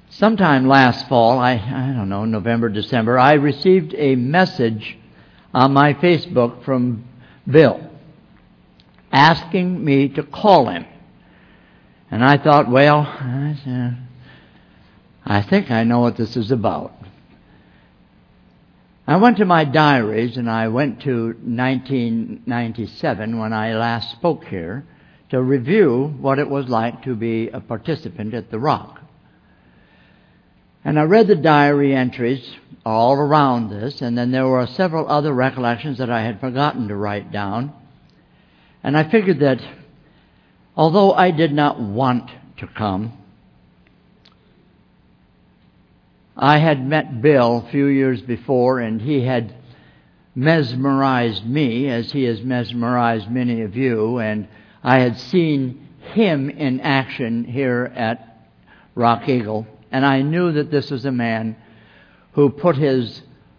Sometime last fall, I don't know, November, December, I received a message on my Facebook from Bill asking me to call him. And I thought, well, I think I know what this is about. I went to my diaries and I went to 1997 when I last spoke here to review what it was like to be a participant at the Rock. And I read the diary entries all around this, and then there were several other recollections that I had forgotten to write down. And I figured that although I did not want to come, I had met Bill a few years before, and he had mesmerized me as he has mesmerized many of you, and I had seen him in action here at Rock Eagle. And I knew that this was a man who put his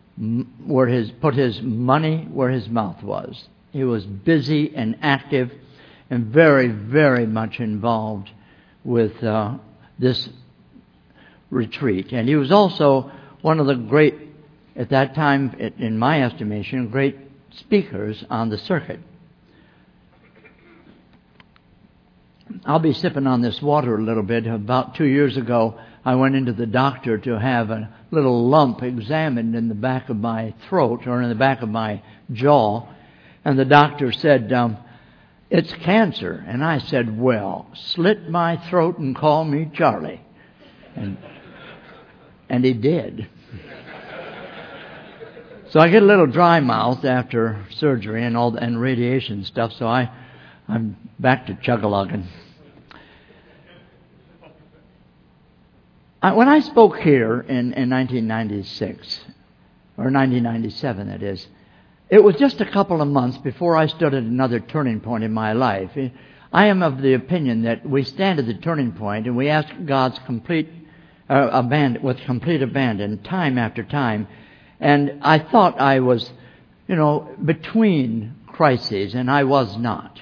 money where his mouth was. He was busy and active and very, very much involved with this retreat. And he was also one of the great, at that time, in my estimation, great speakers on the circuit. I'll be sipping on this water a little bit. About 2 years ago, I went into the doctor to have a little lump examined in the back of my throat or in the back of my jaw. And the doctor said, it's cancer. And I said, well, slit my throat and call me Charlie. And he did. So I get a little dry mouth after surgery and radiation stuff, so I'm back to chug-a-lugging. When I spoke here in 1996, or 1997 that is, it was just a couple of months before I stood at another turning point in my life. I am of the opinion that we stand at the turning point and we ask God's complete abandon time after time. And I thought I was, between crises, and I was not.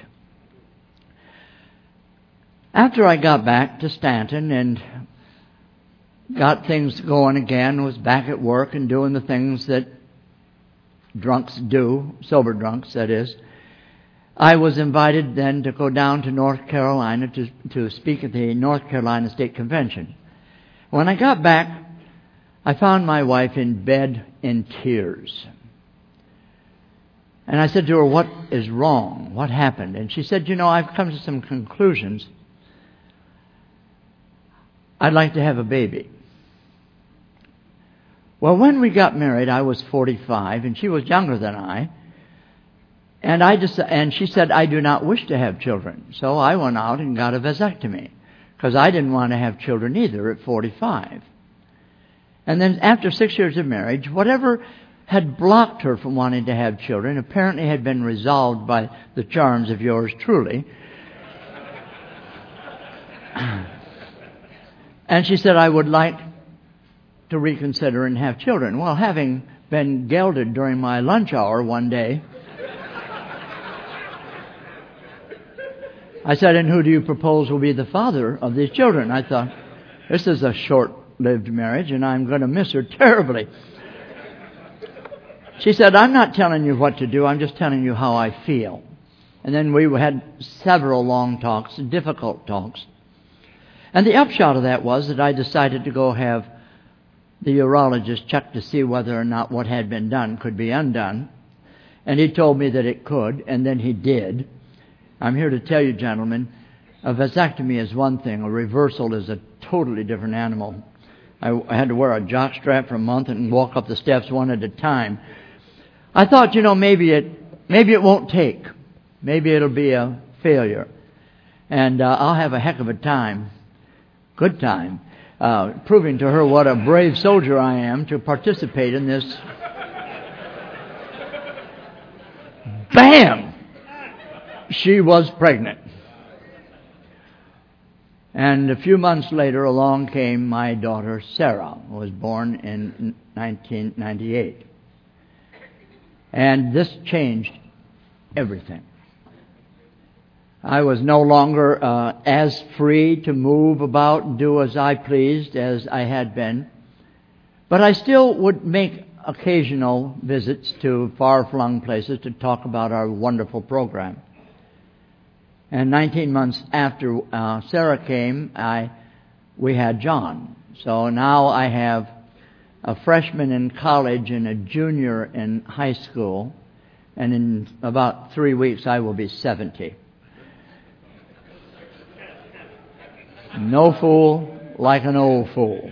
After I got back to Stanton and got things going again, was back at work and doing the things that drunks do, sober drunks, that is, I was invited then to go down to North Carolina to speak at the North Carolina State Convention. When I got back, I found my wife in bed in tears. And I said to her, what is wrong? What happened? And she said, I've come to some conclusions. I'd like to have a baby. Well, when we got married, I was 45, and she was younger than I. And she said, I do not wish to have children. So I went out and got a vasectomy, because I didn't want to have children either at 45. And then after 6 years of marriage, whatever had blocked her from wanting to have children apparently had been resolved by the charms of yours truly. And she said, I would like to reconsider and have children. Well, having been gelded during my lunch hour one day, I said, and who do you propose will be the father of these children? I thought, this is a short-lived marriage, and I'm going to miss her terribly. She said, I'm not telling you what to do, I'm just telling you how I feel. And then we had several long talks, difficult talks. And the upshot of that was that I decided to go have the urologist check to see whether or not what had been done could be undone. And he told me that it could, and then he did. I'm here to tell you, gentlemen, a vasectomy is one thing. A reversal is a totally different animal. I had to wear a jock strap for a month and walk up the steps one at a time. I thought, maybe it won't take. Maybe it'll be a failure. And I'll have a heck of a time. Good time. Proving to her what a brave soldier I am to participate in this. Bam! She was pregnant. And a few months later, along came my daughter, Sarah, who was born in 1998. And this changed everything. I was no longer as free to move about and do as I pleased as I had been. But I still would make occasional visits to far-flung places to talk about our wonderful program. And 19 months after Sarah came, we had John. So now I have a freshman in college and a junior in high school. And in about 3 weeks, I will be 70. No fool like an old fool.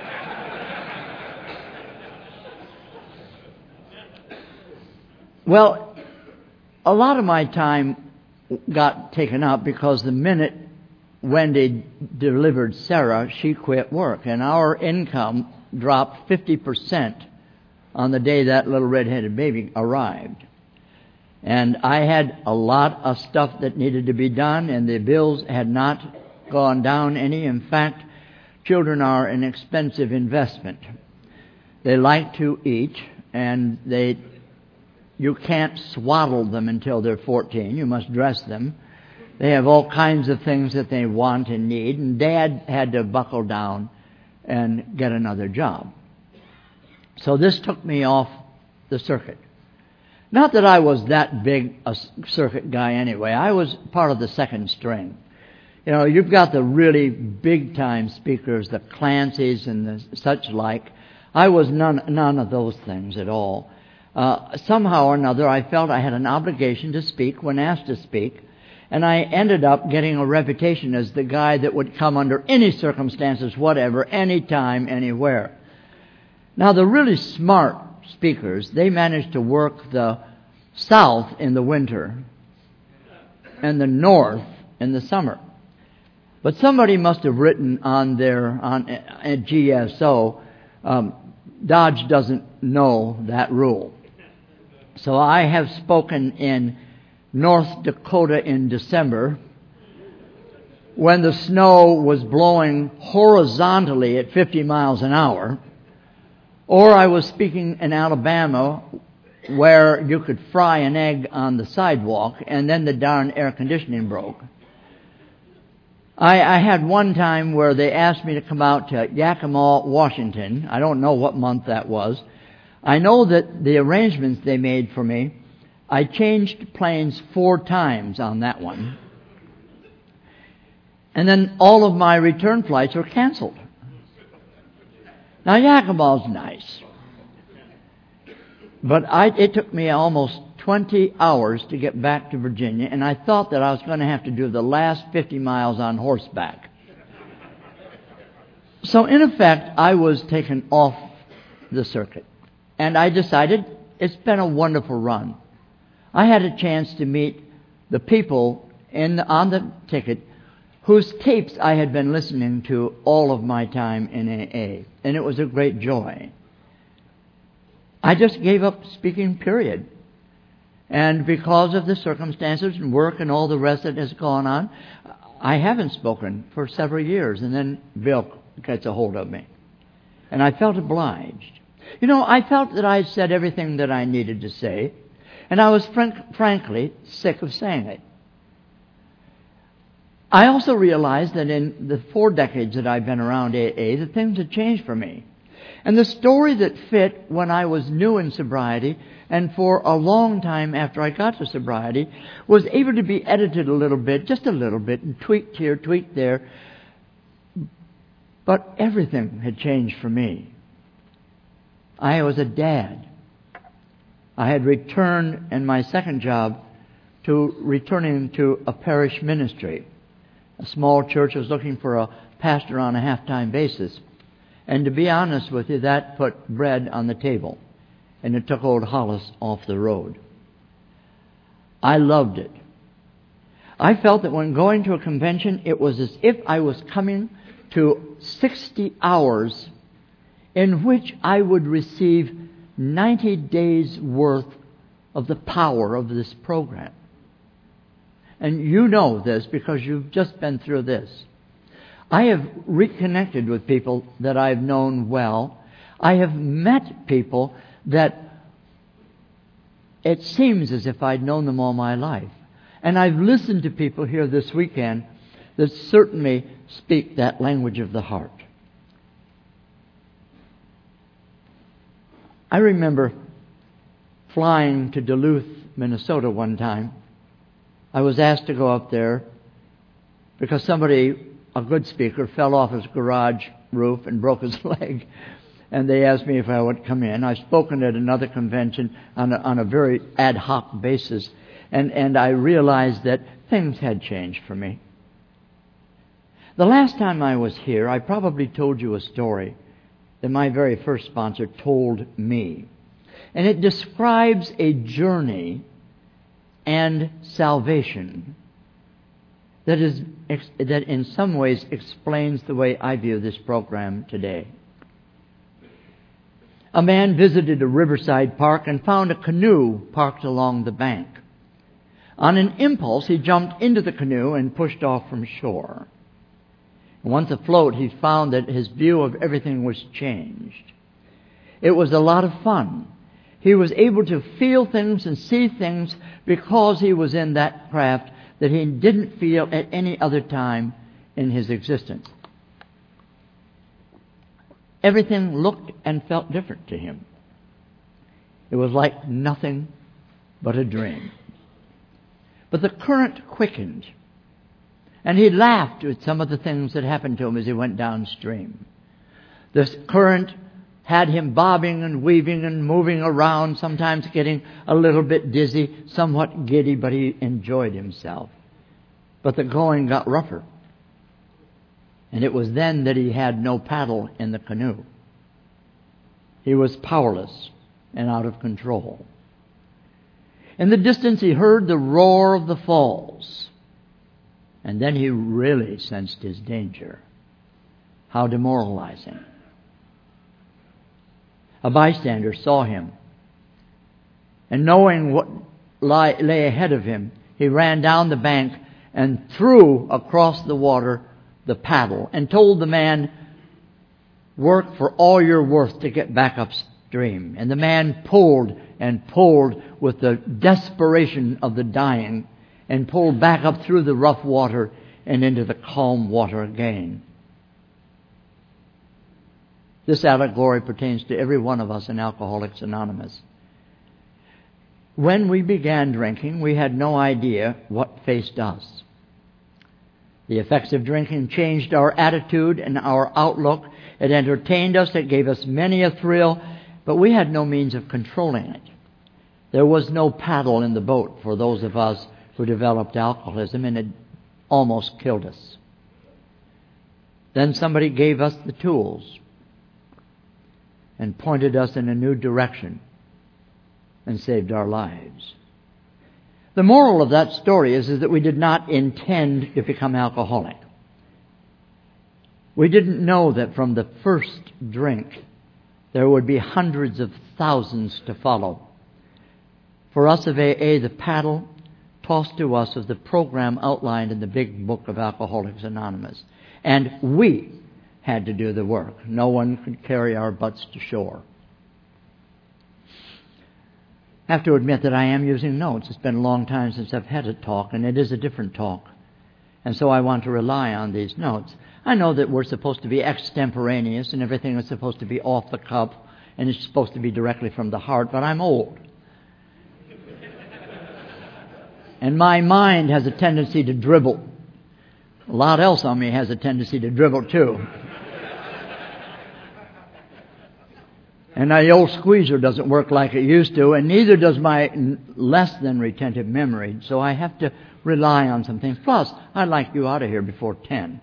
Well, a lot of my time got taken up because the minute Wendy delivered Sarah, she quit work, and our income dropped 50% on the day that little red-headed baby arrived. And I had a lot of stuff that needed to be done, and the bills had not gone down any. In fact, children are an expensive investment. They like to eat, and you can't swaddle them until they're 14. You must dress them. They have all kinds of things that they want and need, and Dad had to buckle down and get another job. So this took me off the circuit. Not that I was that big a circuit guy anyway. I was part of the second string. You know, you've got the really big-time speakers, the Clancys and the such like. I was none of those things at all. Somehow or another, I felt I had an obligation to speak when asked to speak, and I ended up getting a reputation as the guy that would come under any circumstances, whatever, anytime, anywhere. Now, the really smart speakers, they managed to work the South in the winter and the North in the summer. But somebody must have written on GSO, Dodge doesn't know that rule. So I have spoken in North Dakota in December when the snow was blowing horizontally at 50 miles an hour, or I was speaking in Alabama where you could fry an egg on the sidewalk and then the darn air conditioning broke. I had one time where they asked me to come out to Yakima, Washington. I don't know what month that was. I know that the arrangements they made for me, I changed planes 4 times on that one. And then all of my return flights were canceled. Now, Yakima's nice. But it took me almost 20 hours to get back to Virginia, and I thought that I was going to have to do the last 50 miles on horseback. So, in effect, I was taken off the circuit. And I decided it's been a wonderful run. I had a chance to meet the people on the ticket whose tapes I had been listening to all of my time in AA. And it was a great joy. I just gave up speaking, period. And because of the circumstances and work and all the rest that has gone on, I haven't spoken for several years. And then Bill gets a hold of me. And I felt obliged. You know, I felt that I had said everything that I needed to say, and I was frankly sick of saying it. I also realized that in the 4 decades that I've been around AA, that things had changed for me. And the story that fit when I was new in sobriety and for a long time after I got to sobriety was able to be edited a little bit, just a little bit, and tweaked here, tweaked there. But everything had changed for me. I was a dad. I had returned in my second job to returning to a parish ministry. A small church was looking for a pastor on a half-time basis. And to be honest with you, that put bread on the table. And it took old Hollis off the road. I loved it. I felt that when going to a convention, it was as if I was coming to 60 hours in which I would receive 90 days' worth of the power of this program. And you know this because you've just been through this. I have reconnected with people that I've known well. I have met people that it seems as if I'd known them all my life. And I've listened to people here this weekend that certainly speak that language of the heart. I remember flying to Duluth, Minnesota one time. I was asked to go up there because somebody, a good speaker, fell off his garage roof and broke his leg. And they asked me if I would come in. I've spoken at another convention on a very ad hoc basis. And I realized that things had changed for me. The last time I was here, I probably told you a story that my very first sponsor told me. And it describes a journey and salvation that in some ways explains the way I view this program today. A man visited a riverside park and found a canoe parked along the bank. On an impulse, he jumped into the canoe and pushed off from shore. Once afloat, he found that his view of everything was changed. It was a lot of fun. He was able to feel things and see things because he was in that craft that he didn't feel at any other time in his existence. Everything looked and felt different to him. It was like nothing but a dream. But the current quickened, and he laughed at some of the things that happened to him as he went downstream. This current had him bobbing and weaving and moving around, sometimes getting a little bit dizzy, somewhat giddy, but he enjoyed himself. But the going got rougher. And it was then that he had no paddle in the canoe. He was powerless and out of control. In the distance, he heard the roar of the falls. And then he really sensed his danger. How demoralizing. A bystander saw him. And knowing what lay ahead of him, he ran down the bank and threw across the water the paddle and told the man, "Work for all you're worth to get back upstream." And the man pulled and pulled with the desperation of the dying and pulled back up through the rough water and into the calm water again. This allegory pertains to every one of us in Alcoholics Anonymous. When we began drinking, we had no idea what faced us. The effects of drinking changed our attitude and our outlook. It entertained us. It gave us many a thrill, but we had no means of controlling it. There was no paddle in the boat for those of us who developed alcoholism, and it almost killed us. Then somebody gave us the tools and pointed us in a new direction and saved our lives. The moral of that story is that we did not intend to become alcoholic. We didn't know that from the first drink there would be hundreds of thousands to follow. For us of AA, the paddle tossed to us was the program outlined in the big book of Alcoholics Anonymous. And we had to do the work. No one could carry our butts to shore. I have to admit that I am using notes. It's been a long time since I've had a talk, and it is a different talk. And so I want to rely on these notes. I know that we're supposed to be extemporaneous, and everything is supposed to be off the cuff, and it's supposed to be directly from the heart, but I'm old. And my mind has a tendency to dribble. A lot else on me has a tendency to dribble too. And the old squeezer doesn't work like it used to, and neither does my less than retentive memory. So I have to rely on some things. Plus, I'd like you out of here before 10.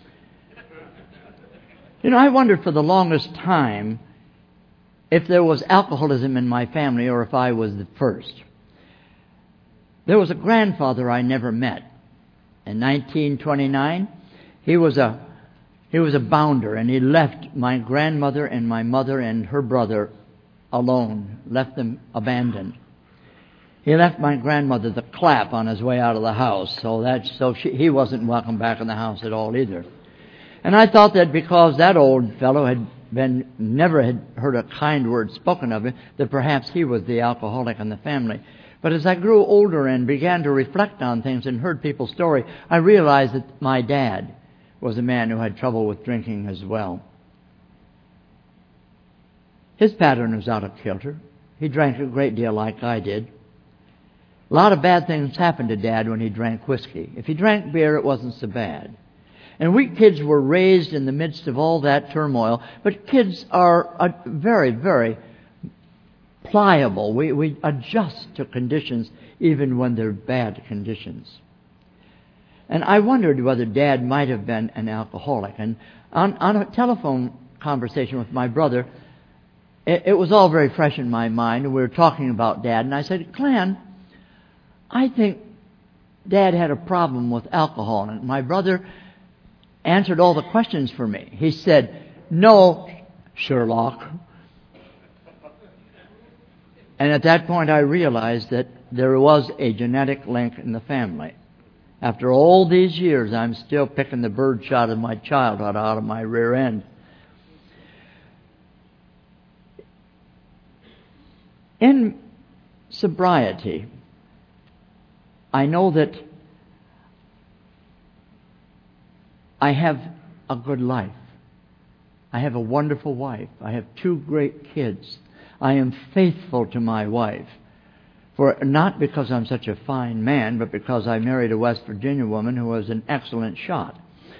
You know, I wondered for the longest time if there was alcoholism in my family or if I was the first. There was a grandfather I never met. In 1929, he was a bounder, and he left my grandmother and my mother and her brother alone, left them abandoned. He left my grandmother the clap on his way out of the house, he wasn't welcome back in the house at all either. And I thought that because that old fellow never had heard a kind word spoken of him, that perhaps he was the alcoholic in the family. But as I grew older and began to reflect on things and heard people's story, I realized that my dad was a man who had trouble with drinking as well. His pattern was out of kilter. He drank a great deal like I did. A lot of bad things happened to Dad when he drank whiskey. If he drank beer, it wasn't so bad. And we kids were raised in the midst of all that turmoil, but kids are very, very pliable. We adjust to conditions even when they're bad conditions. And I wondered whether Dad might have been an alcoholic. And on a telephone conversation with my brother, it was all very fresh in my mind, and we were talking about Dad, and I said, Clan, I think Dad had a problem with alcohol. And my brother answered all the questions for me. He said, no, Sherlock. And at that point I realized that there was a genetic link in the family. After all these years, I'm still picking the birdshot of my childhood out of my rear end. In sobriety, I know that I have a good life. I have a wonderful wife. I have 2 great kids. I am faithful to my wife. Not because I'm such a fine man, but because I married a West Virginia woman who was an excellent shot.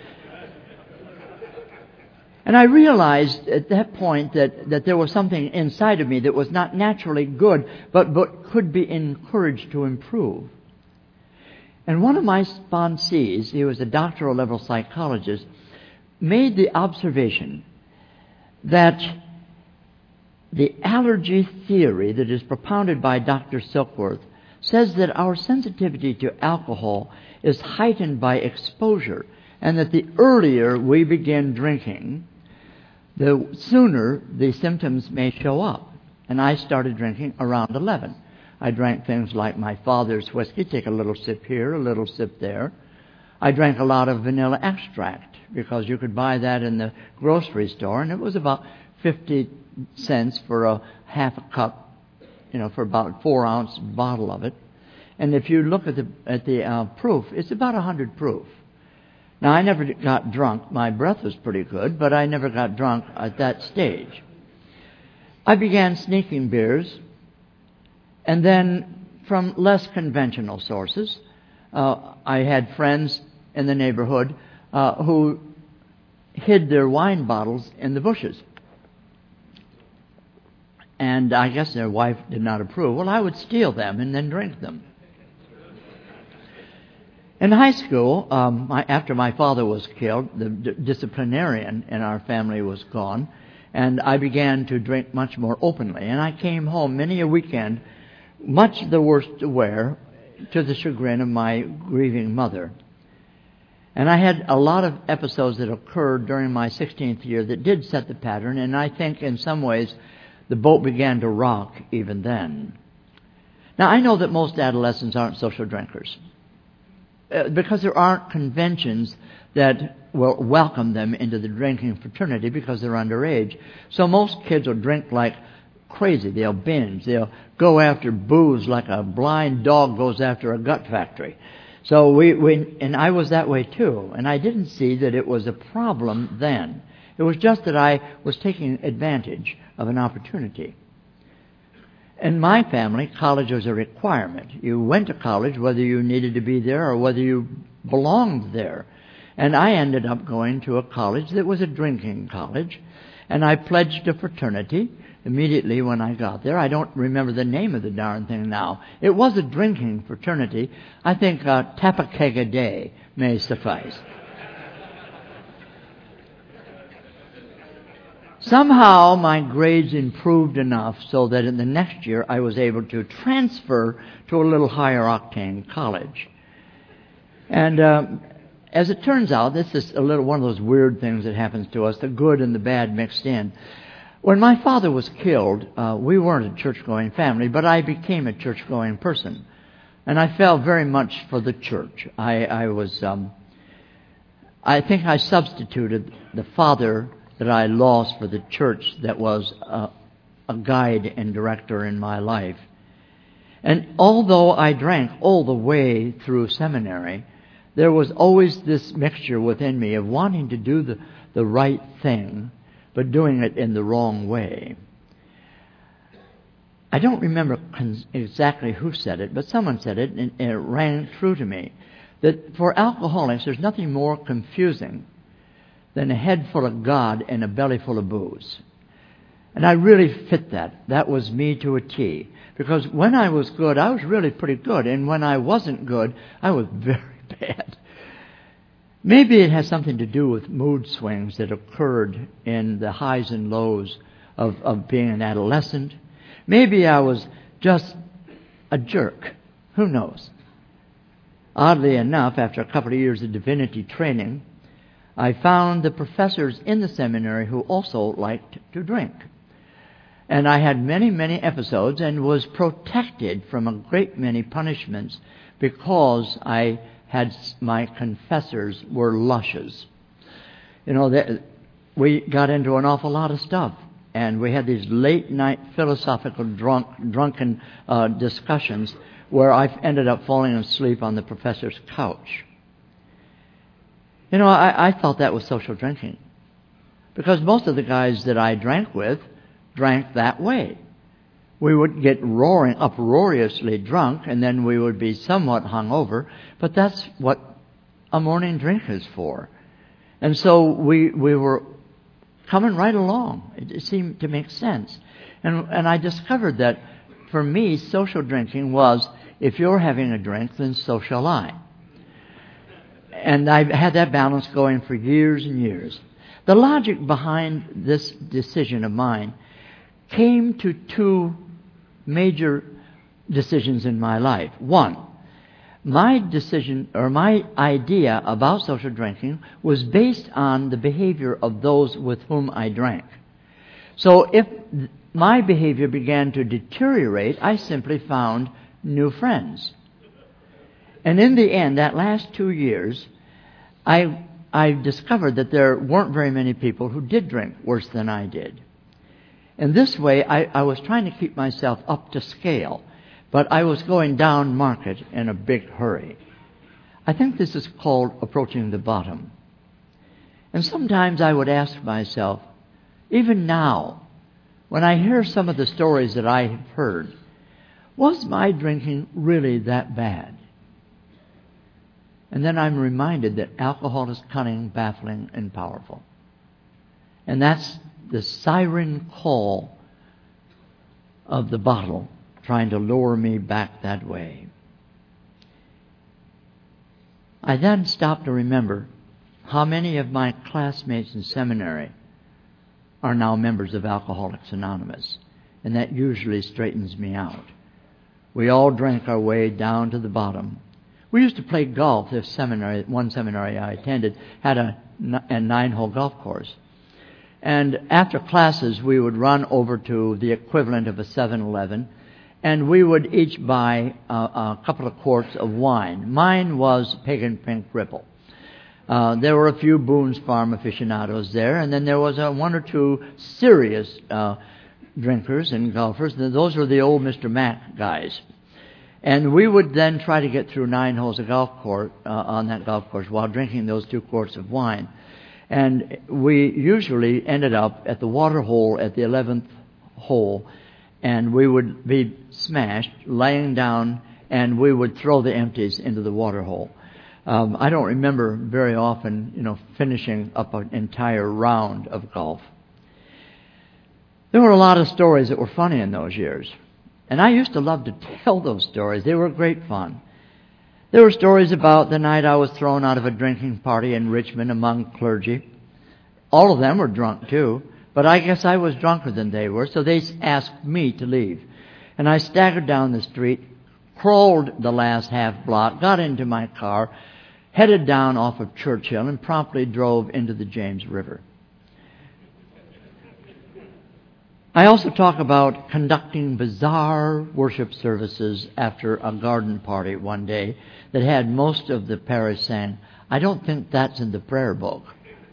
And I realized at that point that there was something inside of me that was not naturally good, but could be encouraged to improve. And one of my sponsees, he was a doctoral level psychologist, made the observation that the allergy theory that is propounded by Dr. Silkworth says that our sensitivity to alcohol is heightened by exposure, and that the earlier we begin drinking, the sooner the symptoms may show up. And I started drinking around 11. I drank things like my father's whiskey, take a little sip here, a little sip there. I drank a lot of vanilla extract because you could buy that in the grocery store, and it was about 50 cents for a half a cup, for about a 4-ounce bottle of it. And if you look at the proof, it's about 100 proof. Now, I never got drunk. My breath was pretty good, but I never got drunk at that stage. I began sneaking beers, and then from less conventional sources, I had friends in the neighborhood who hid their wine bottles in the bushes. And I guess their wife did not approve. Well, I would steal them and then drink them. In high school, after my father was killed, the disciplinarian in our family was gone, and I began to drink much more openly. And I came home many a weekend, much the worse to wear, to the chagrin of my grieving mother. And I had a lot of episodes that occurred during my 16th year that did set the pattern, and I think in some ways the boat began to rock even then. Now, I know that most adolescents aren't social drinkers because there aren't conventions that will welcome them into the drinking fraternity because they're underage. So most kids will drink like crazy. They'll binge. They'll go after booze like a blind dog goes after a gut factory. So and I was that way too. And I didn't see that it was a problem then. It was just that I was taking advantage of an opportunity. In my family, college was a requirement. You went to college whether you needed to be there or whether you belonged there. And I ended up going to a college that was a drinking college. And I pledged a fraternity immediately when I got there. I don't remember the name of the darn thing now. It was a drinking fraternity. I think tap a keg a day may suffice. Somehow my grades improved enough so that in the next year I was able to transfer to a little higher octane college. And as it turns out, this is one of those weird things that happens to us, the good and the bad mixed in. When my father was killed, we weren't a church-going family, but I became a church-going person. And I fell very much for the church. I think I substituted the father that I lost for the church that was a guide and director in my life. And although I drank all the way through seminary, there was always this mixture within me of wanting to do the right thing, but doing it in the wrong way. I don't remember exactly who said it, but someone said it, and it rang true to me, that for alcoholics there's nothing more confusing than a head full of God and a belly full of booze. And I really fit that. That was me to a T. Because when I was good, I was really pretty good. And when I wasn't good, I was very bad. Maybe it has something to do with mood swings that occurred in the highs and lows of being an adolescent. Maybe I was just a jerk. Who knows? Oddly enough, after a couple of years of divinity training, I found the professors in the seminary who also liked to drink. And I had many, many episodes and was protected from a great many punishments because my confessors were lushes. We got into an awful lot of stuff. And we had these late-night philosophical drunken discussions where I ended up falling asleep on the professor's couch. I thought that was social drinking. Because most of the guys that I drank with drank that way. We would get uproariously drunk, and then we would be somewhat hungover, but that's what a morning drink is for. And so we were coming right along. It seemed to make sense. And I discovered that for me, social drinking was, if you're having a drink, then so shall I. And I've had that balance going for years and years. The logic behind this decision of mine came to two major decisions in my life. One, my decision or my idea about social drinking was based on the behavior of those with whom I drank. So if my behavior began to deteriorate, I simply found new friends. And in the end, that last 2 years, I discovered that there weren't very many people who did drink worse than I did. And this way, I was trying to keep myself up to scale, but I was going down market in a big hurry. I think this is called approaching the bottom. And sometimes I would ask myself, even now, when I hear some of the stories that I have heard, was my drinking really that bad? And then I'm reminded that alcohol is cunning, baffling, and powerful. And that's the siren call of the bottle trying to lure me back that way. I then stopped to remember how many of my classmates in seminary are now members of Alcoholics Anonymous, and that usually straightens me out. We all drank our way down to the bottom. We used to play golf. One seminary I attended had a 9-hole golf course. And after classes, we would run over to the equivalent of a 7-Eleven, and we would each buy a couple of quarts of wine. Mine was Pagan Pink Ripple. There were a few Boone's Farm aficionados there, and then there was one or two serious drinkers and golfers. Those were the old Mr. Mac guys. And we would then try to get through 9 holes of golf course on that golf course while drinking those 2 quarts of wine. And we usually ended up at the water hole at the 11th hole, and we would be smashed, laying down, and we would throw the empties into the water hole. I don't remember very often, finishing up an entire round of golf. There were a lot of stories that were funny in those years. And I used to love to tell those stories. They were great fun. There were stories about the night I was thrown out of a drinking party in Richmond among clergy. All of them were drunk too, but I guess I was drunker than they were, so they asked me to leave. And I staggered down the street, crawled the last half block, got into my car, headed down off of Churchill, and promptly drove into the James River. I also talk about conducting bizarre worship services after a garden party one day that had most of the parish saying, "I don't think that's in the prayer book."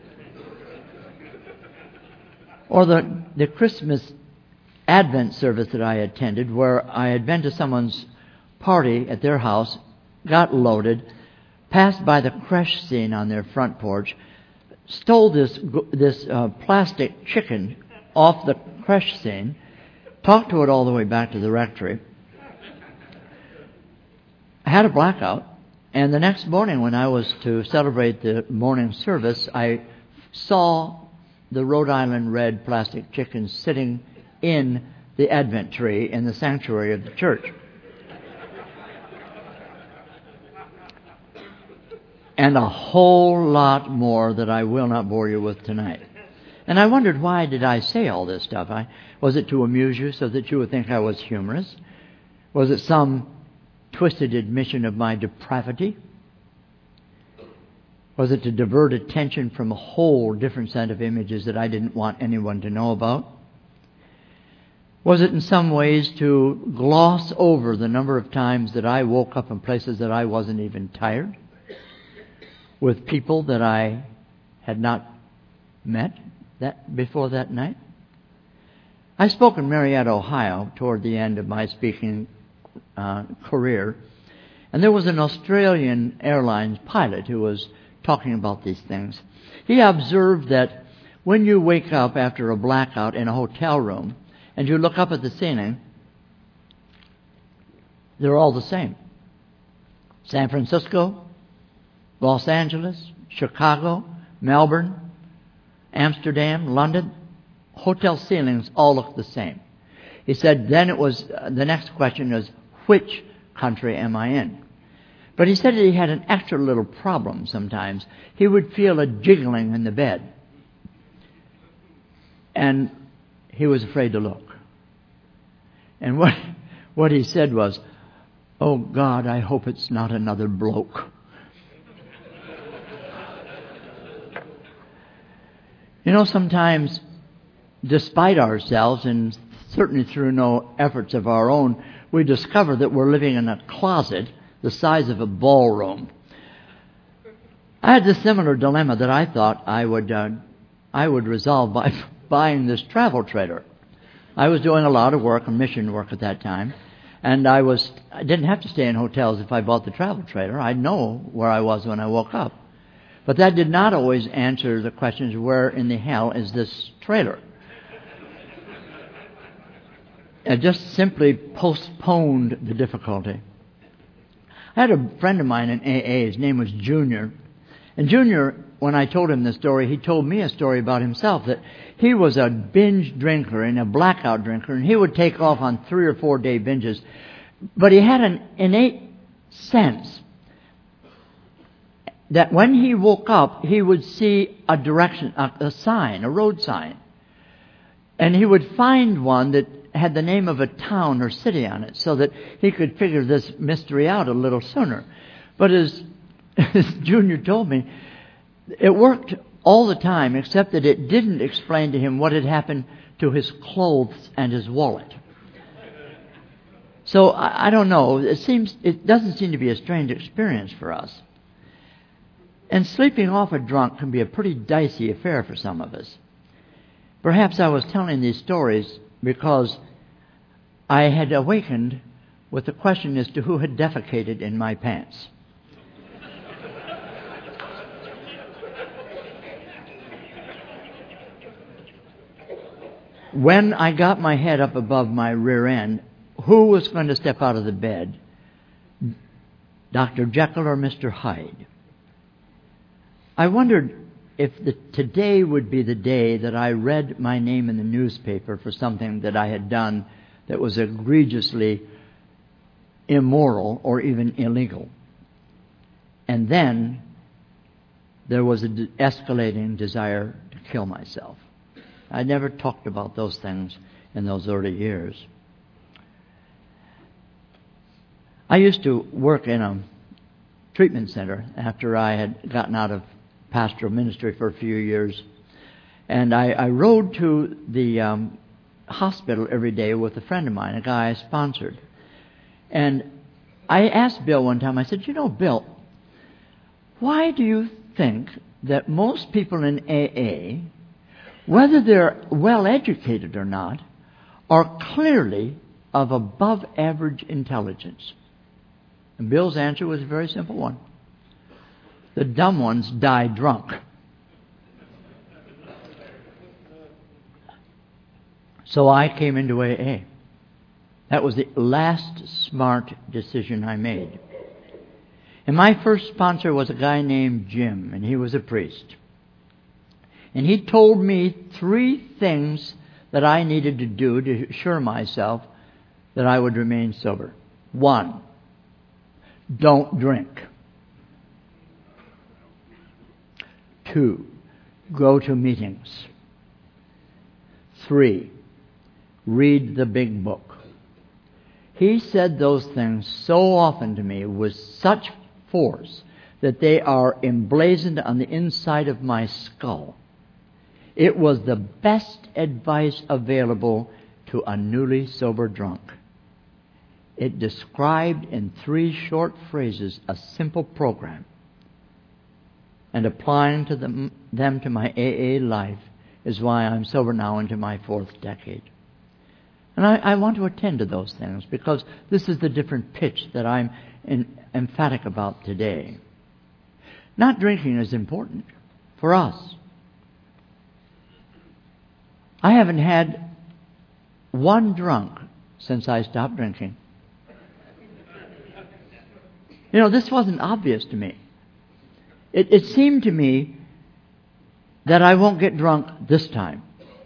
Or the Christmas Advent service that I attended, where I had been to someone's party at their house, got loaded, passed by the creche scene on their front porch, stole this plastic chicken off the creche scene, talked to it all the way back to the rectory, had a blackout, and the next morning when I was to celebrate the morning service, I saw the Rhode Island red plastic chicken sitting in the Advent tree in the sanctuary of the church. And a whole lot more that I will not bore you with tonight. And I wondered, why did I say all this stuff? Was it to amuse you so that you would think I was humorous? Was it some twisted admission of my depravity? Was it to divert attention from a whole different set of images that I didn't want anyone to know about? Was it in some ways to gloss over the number of times that I woke up in places that I wasn't even tired, with people that I had not met before that night? I spoke in Marietta, Ohio, toward the end of my speaking career, and there was an Australian Airlines pilot who was talking about these things. He observed that when you wake up after a blackout in a hotel room and you look up at the ceiling, they're all the same. San Francisco, Los Angeles, Chicago, Melbourne, Amsterdam, London, hotel ceilings all look the same. He said then it was, the next question was, which country am I in? But he said that he had an extra little problem sometimes. He would feel a jiggling in the bed. And he was afraid to look. And what he said was, "Oh God, I hope it's not another bloke." You know, sometimes, despite ourselves, and certainly through no efforts of our own, we discover that we're living in a closet the size of a ballroom. I had this similar dilemma that I thought I would resolve by buying this travel trailer. I was doing a lot of work, mission work at that time, and I didn't have to stay in hotels if I bought the travel trailer. I'd know where I was when I woke up. But that did not always answer the questions, where in the hell is this trailer? It just simply postponed the difficulty. I had a friend of mine in AA. His name was Junior. And Junior, when I told him this story, he told me a story about himself, that he was a binge drinker and a blackout drinker, and he would take off on 3 or 4 day binges. But he had an innate sense that when he woke up, he would see a direction, a sign, a road sign. And he would find one that had the name of a town or city on it, so that he could figure this mystery out a little sooner. But as Junior told me, it worked all the time, except that it didn't explain to him what had happened to his clothes and his wallet. So I don't know. It doesn't seem to be a strange experience for us. And sleeping off a drunk can be a pretty dicey affair for some of us. Perhaps I was telling these stories because I had awakened with the question as to who had defecated in my pants. When I got my head up above my rear end, who was going to step out of the bed? Dr. Jekyll or Mr. Hyde? I wondered if today would be the day that I read my name in the newspaper for something that I had done that was egregiously immoral or even illegal. And then there was an escalating desire to kill myself. I never talked about those things in those early years. I used to work in a treatment center after I had gotten out of pastoral ministry for a few years. And I rode to the hospital every day with a friend of mine, a guy I sponsored. And I asked Bill one time, I said, "You know, Bill, why do you think that most people in AA, whether they're well educated or not, are clearly of above average intelligence?" And Bill's answer was a very simple one. The dumb ones die drunk. So I came into AA. That was the last smart decision I made. And my first sponsor was a guy named Jim, and he was a priest. And he told me 3 things that I needed to do to assure myself that I would remain sober. 1, don't drink. 2, go to meetings. 3, read the big book. He said those things so often to me with such force that they are emblazoned on the inside of my skull. It was the best advice available to a newly sober drunk. It described in 3 short phrases a simple program. And applying to them to my AA life is why I'm sober now into my 4th decade. And I want to attend to those things because this is the different pitch that I'm emphatic about today. Not drinking is important for us. I haven't had one drunk since I stopped drinking. This wasn't obvious to me. It seemed to me that I won't get drunk this time.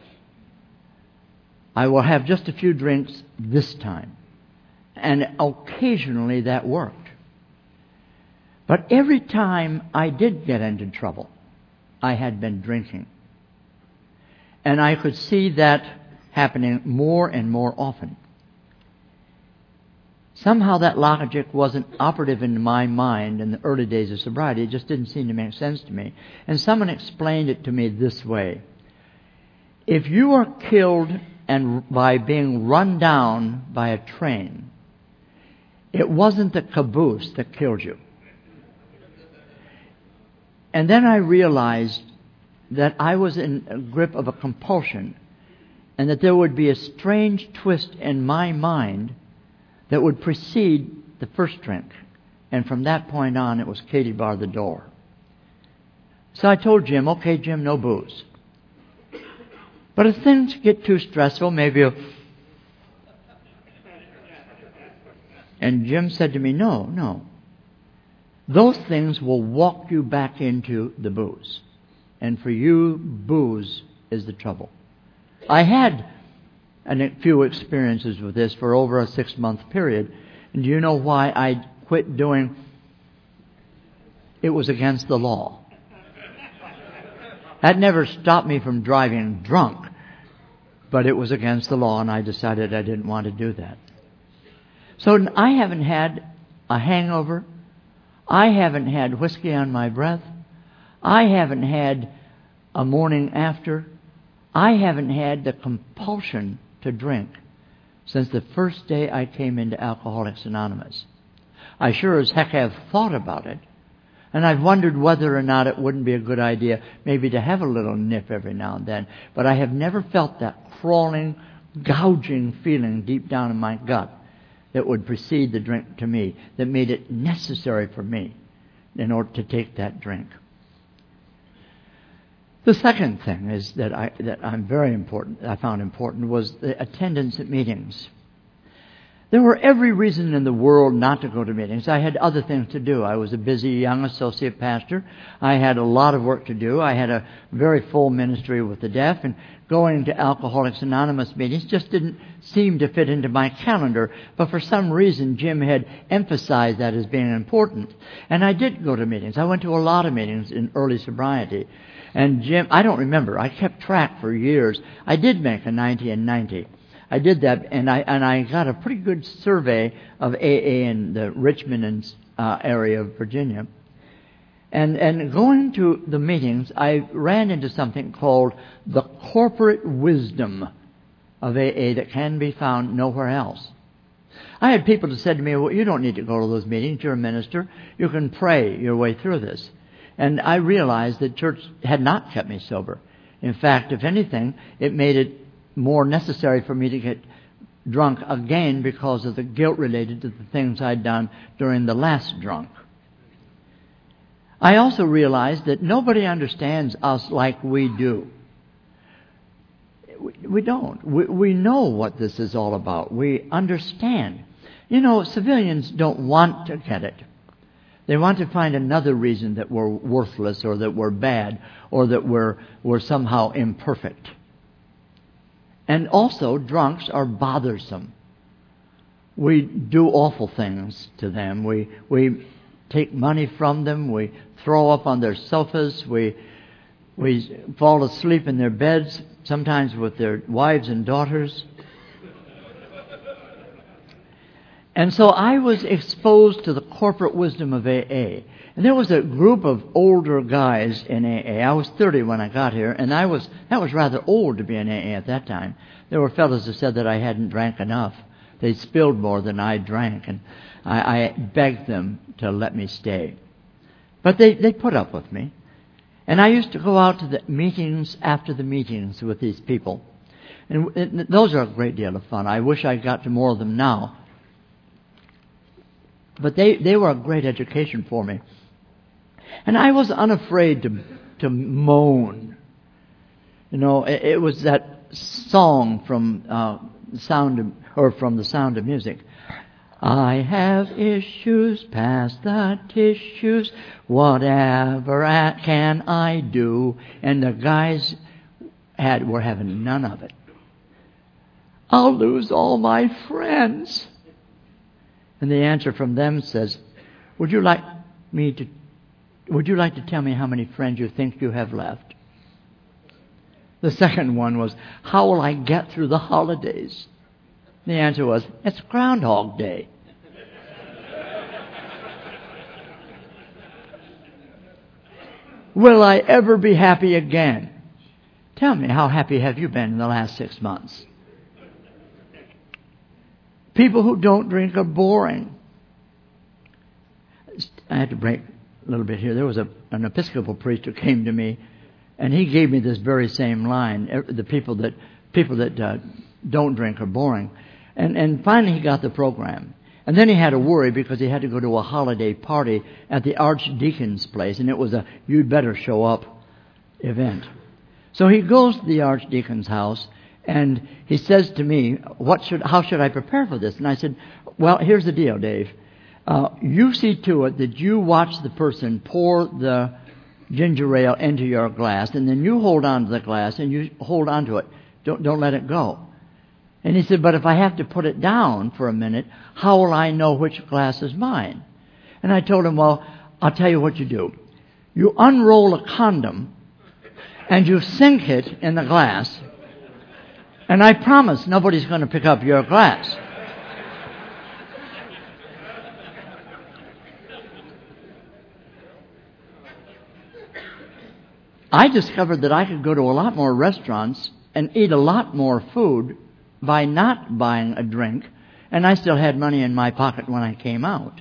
I will have just a few drinks this time. And occasionally that worked. But every time I did get into trouble, I had been drinking. And I could see that happening more and more often. Somehow that logic wasn't operative in my mind in the early days of sobriety. It just didn't seem to make sense to me. And someone explained it to me this way. If you are killed by being run down by a train, it wasn't the caboose that killed you. And then I realized that I was in a grip of a compulsion and that there would be a strange twist in my mind that would precede the first drink. And from that point on, it was Katie bar the door. So I told Jim, okay, Jim, no booze. But if things get too stressful, maybe And Jim said to me, no. Those things will walk you back into the booze. And for you, booze is the trouble. I had a few experiences with this for over a 6-month period. And do you know why I quit doing? It was against the law. That never stopped me from driving drunk. But it was against the law, and I decided I didn't want to do that. So I haven't had a hangover. I haven't had whiskey on my breath. I haven't had a morning after. I haven't had the compulsion to drink since the first day I came into Alcoholics Anonymous. I sure as heck have thought about it. And I've wondered whether or not it wouldn't be a good idea maybe to have a little nip every now and then. But I have never felt that crawling, gouging feeling deep down in my gut that would precede the drink to me, that made it necessary for me in order to take that drink. The second thing is that I found important was the attendance at meetings. There were every reason in the world not to go to meetings. I had other things to do. I was a busy young associate pastor. I had a lot of work to do. I had a very full ministry with the deaf, and going to Alcoholics Anonymous meetings just didn't seem to fit into my calendar. But for some reason, Jim had emphasized that as being important. And I did go to meetings. I went to a lot of meetings in early sobriety. And Jim, I don't remember. I kept track for years. I did make a 90 and 90. I did that, and I got a pretty good survey of AA in the Richmond area of Virginia. And going to the meetings, I ran into something called the corporate wisdom of AA that can be found nowhere else. I had people that said to me, well, you don't need to go to those meetings. You're a minister. You can pray your way through this. And I realized that church had not kept me sober. In fact, if anything, it made it more necessary for me to get drunk again because of the guilt related to the things I'd done during the last drunk. I also realized that nobody understands us like we do. We don't. We know what this is all about. We understand. You know, civilians don't want to get it. They want to find another reason that we're worthless or that we're bad or that we're somehow imperfect. And also, drunks are bothersome. We do awful things to them. We take money from them. We throw up on their sofas. We fall asleep in their beds, sometimes with their wives and daughters. And so I was exposed to the corporate wisdom of AA. And there was a group of older guys in AA. I was 30 when I got here, and that was rather old to be in AA at that time. There were fellows that said that I hadn't drank enough. They spilled more than I drank, and I begged them to let me stay. But they put up with me. And I used to go out to the meetings after the meetings with these people. And those are a great deal of fun. I wish I got to more of them now. But they were a great education for me. And I was unafraid to moan. You know, it was that song from The Sound of Music. I have issues past the tissues, whatever can I do? And the guys were having none of it. I'll lose all my friends. And the answer from them says, would you like to tell me how many friends you think you have left? The second one was, how will I get through the holidays? The answer was, it's Groundhog Day. Will I ever be happy again? Tell me, how happy have you been in the last 6 months? People who don't drink are boring. I had to break a little bit here. There was an Episcopal priest who came to me, and he gave me this very same line. The people that don't drink are boring. And finally he got the program. And then he had a worry because he had to go to a holiday party at the archdeacon's place, and it was a you'd better show up event. So he goes to the archdeacon's house, and he says to me, how should I prepare for this? And I said, well, here's the deal, Dave. You see to it that you watch the person pour the ginger ale into your glass, and then you hold on to the glass, and you hold on to it. Don't let it go. And he said, but if I have to put it down for a minute, how will I know which glass is mine? And I told him, well, I'll tell you what you do. You unroll a condom, and you sink it in the glass, and I promise nobody's going to pick up your glass. I discovered that I could go to a lot more restaurants and eat a lot more food by not buying a drink, and I still had money in my pocket when I came out.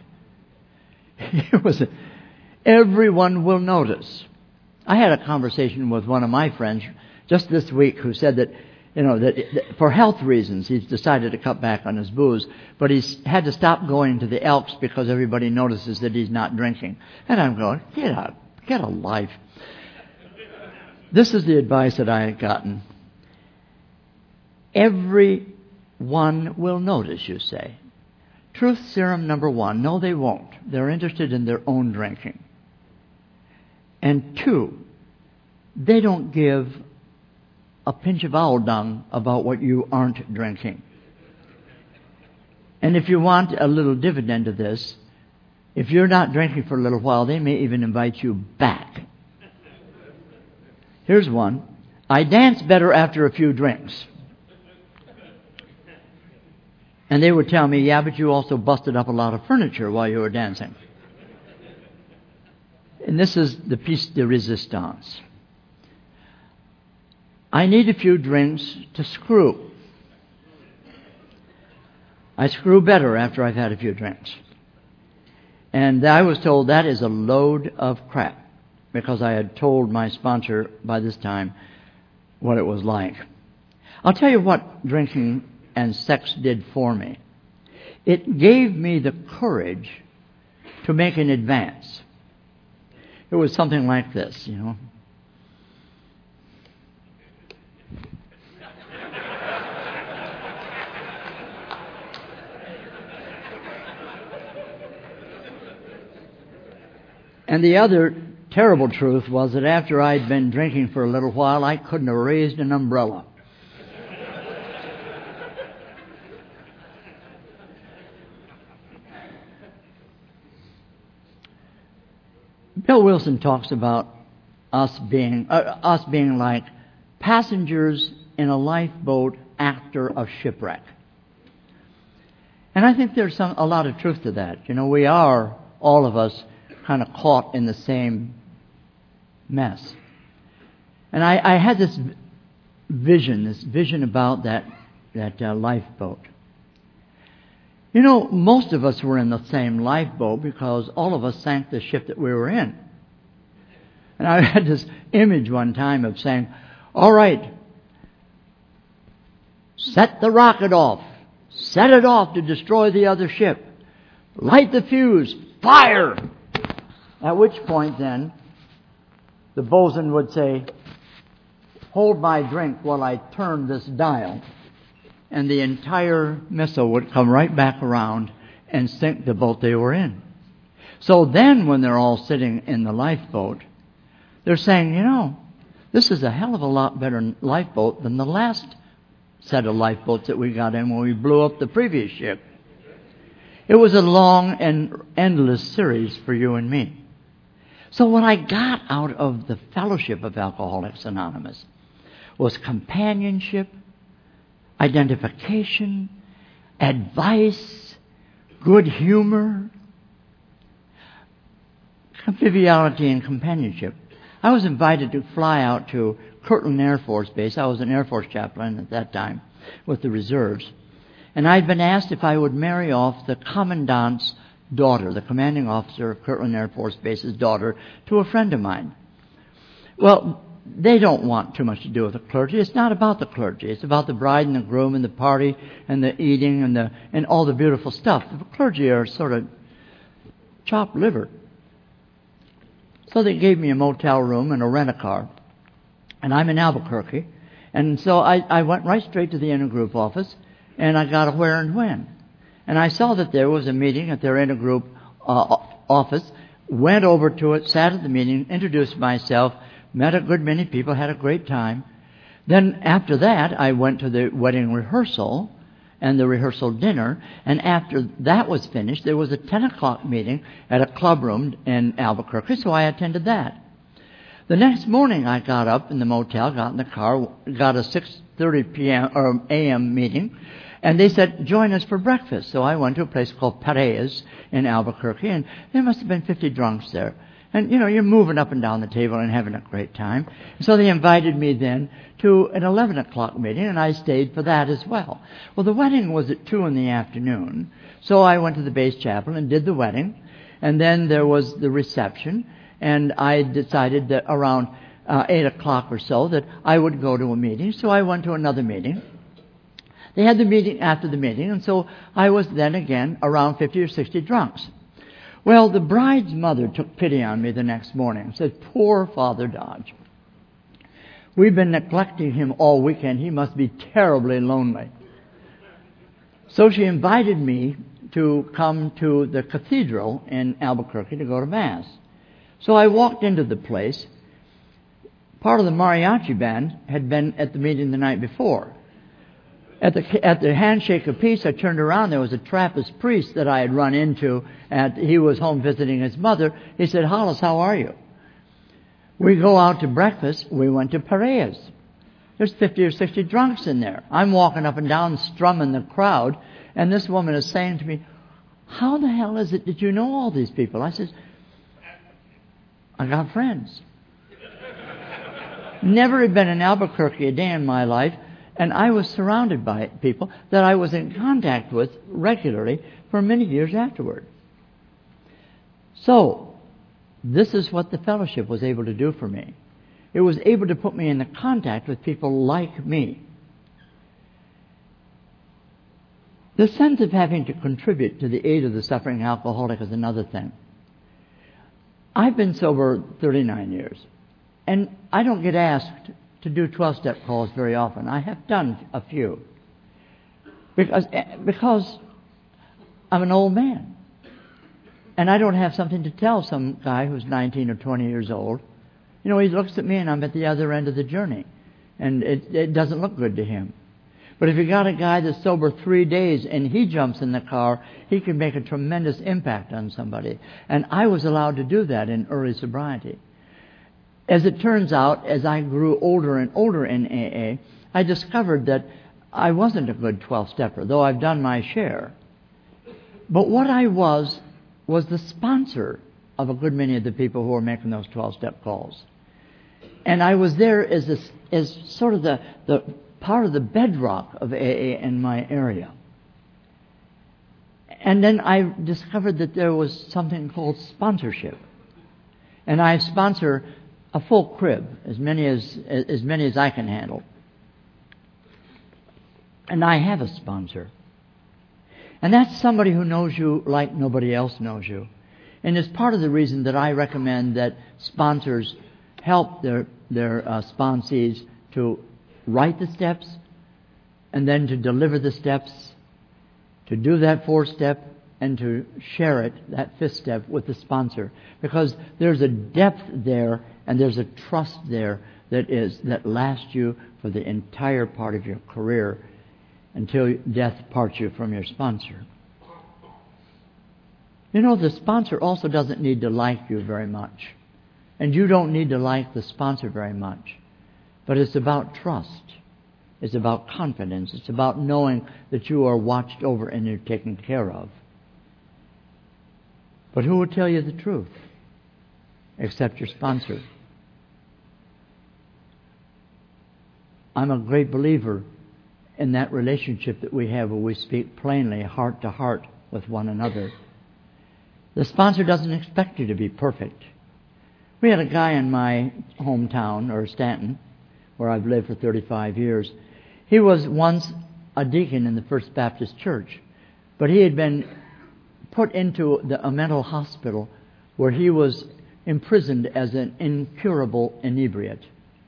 Everyone will notice. I had a conversation with one of my friends just this week who said that, that for health reasons he's decided to cut back on his booze, but he's had to stop going to the Elks because everybody notices that he's not drinking. And I'm going, get a life. This is the advice that I had gotten. Everyone will notice, you say. Truth serum number 1, no, they won't. They're interested in their own drinking. And 2, they don't give a pinch of owl dung about what you aren't drinking. And if you want a little dividend of this, if you're not drinking for a little while, they may even invite you back. Here's one. I dance better after a few drinks. And they would tell me, yeah, but you also busted up a lot of furniture while you were dancing. And this is the piece de resistance. I need a few drinks to screw. I screw better after I've had a few drinks. And I was told that is a load of crap, because I had told my sponsor by this time what it was like. I'll tell you what drinking and sex did for me. It gave me the courage to make an advance. It was something like this, you know. And the other terrible truth was that after I'd been drinking for a little while, I couldn't have raised an umbrella. Bill Wilson talks about us being like passengers in a lifeboat after a shipwreck. And I think there's a lot of truth to that. You know, we are, all of us, kind of caught in the same mess. And I had this vision about that lifeboat. You know, most of us were in the same lifeboat because all of us sank the ship that we were in. And I had this image one time of saying, all right, set the rocket off. Set it off to destroy the other ship. Light the fuse. Fire! At which point then, the bosun would say, hold my drink while I turn this dial. And the entire missile would come right back around and sink the boat they were in. So then when they're all sitting in the lifeboat, they're saying, you know, this is a hell of a lot better lifeboat than the last set of lifeboats that we got in when we blew up the previous ship. It was a long and endless series for you and me. So what I got out of the fellowship of Alcoholics Anonymous was companionship, identification, advice, good humor, conviviality, and companionship. I was invited to fly out to Kirtland Air Force Base. I was an Air Force chaplain at that time with the reserves. And I'd been asked if I would marry off the commandant's daughter, the commanding officer of Kirtland Air Force Base's daughter, to a friend of mine. Well, they don't want too much to do with the clergy. It's not about the clergy. It's about the bride and the groom and the party and the eating and all the beautiful stuff. The clergy are sort of chopped liver. So they gave me a motel room and a rent-a-car. And I'm in Albuquerque. And so I went right straight to the intergroup office, and I got a where and when. And I saw that there was a meeting at their intergroup office, went over to it, sat at the meeting, introduced myself, met a good many people, had a great time. Then after that, I went to the wedding rehearsal and the rehearsal dinner. And after that was finished, there was a 10 o'clock meeting at a club room in Albuquerque, so I attended that. The next morning, I got up in the motel, got in the car, got a 6:30 p.m. or a.m. meeting, and they said, join us for breakfast. So I went to a place called Parejas in Albuquerque, and there must have been 50 drunks there. And, you know, you're moving up and down the table and having a great time. So they invited me then to an 11 o'clock meeting, and I stayed for that as well. Well, the wedding was at 2 in the afternoon, so I went to the base chapel and did the wedding, and then there was the reception, and I decided that around 8 o'clock or so that I would go to a meeting, so I went to another meeting. They had the meeting after the meeting, and so I was then again around 50 or 60 drunks. Well, the bride's mother took pity on me the next morning and said, poor Father Dodge. We've been neglecting him all weekend. He must be terribly lonely. So she invited me to come to the cathedral in Albuquerque to go to Mass. So I walked into the place. Part of the mariachi band had been at the meeting the night before. At the handshake of peace, I turned around. There was a Trappist priest that I had run into. He was home visiting his mother. He said, Hollis, how are you? We go out to breakfast. We went to Parejas. There's 50 or 60 drunks in there. I'm walking up and down, strumming the crowd. And this woman is saying to me, how the hell is it that you know all these people? I said, I got friends. Never had been in Albuquerque a day in my life. And I was surrounded by people that I was in contact with regularly for many years afterward. So, this is what the fellowship was able to do for me. It was able to put me in contact with people like me. The sense of having to contribute to the aid of the suffering alcoholic is another thing. I've been sober 39 years, and I don't get asked to do 12-step calls very often. I have done a few because I'm an old man, and I don't have something to tell some guy who's 19 or 20 years old. He looks at me and I'm at the other end of the journey, and it doesn't look good to him. But if you got a guy that's sober 3 days and he jumps in the car, he can make a tremendous impact on somebody. And I was allowed to do that in early sobriety. As it turns out, as I grew older and older in AA, I discovered that I wasn't a good 12-stepper, though I've done my share. But what I was the sponsor of a good many of the people who were making those 12-step calls. And I was there as sort of the part of the bedrock of AA in my area. And then I discovered that there was something called sponsorship. And I sponsor a full crib, as many as I can handle. And I have a sponsor. And that's somebody who knows you like nobody else knows you. And it's part of the reason that I recommend that sponsors help their sponsees to write the steps, and then to deliver the steps, to do that 4th step, and to share it, that 5th step, with the sponsor. Because there's a depth there, and there's a trust there that lasts you for the entire part of your career until death parts you from your sponsor. The sponsor also doesn't need to like you very much. And you don't need to like the sponsor very much. But it's about trust. It's about confidence. It's about knowing that you are watched over and you're taken care of. But who will tell you the truth except your sponsor? I'm a great believer in that relationship that we have where we speak plainly, heart to heart with one another. The sponsor doesn't expect you to be perfect. We had a guy in my hometown, or Stanton, where I've lived for 35 years. He was once a deacon in the First Baptist Church, but he had been put into a mental hospital where he was imprisoned as an incurable inebriate.